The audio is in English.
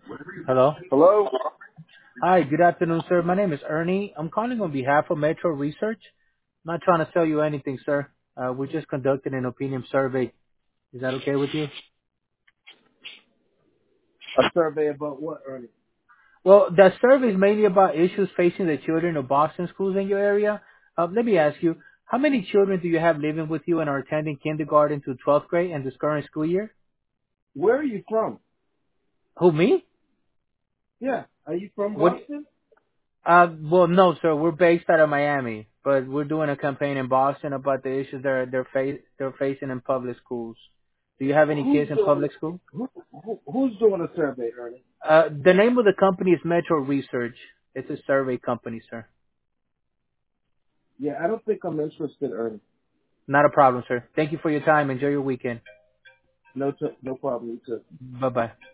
Hello. Hello? Hi, good afternoon, sir. My name is Ernie. I'm calling on behalf of Metro Research. I'm not trying to sell you anything, sir. We just conducted an opinion survey. Is that okay with you? A survey about what, Ernie? Well, that survey is mainly about issues facing the children of Boston schools in your area. Let me ask you, how many children do you have living with you and are attending kindergarten to 12th grade in this current school year? Where are you from? Who, me? Yeah. Are you from What? Boston? Well, no, sir. We're based out of Miami, but we're doing a campaign in Boston about the issues they're facing in public schools. Do you have any Who's kids in doing public school? who's doing a survey, Ernie? The name of the company is Metro Research. It's a survey company, sir. Yeah, I don't think I'm interested, Ernie. Not a problem, sir. Thank you for your time. Enjoy your weekend. No problem. You too. Bye bye.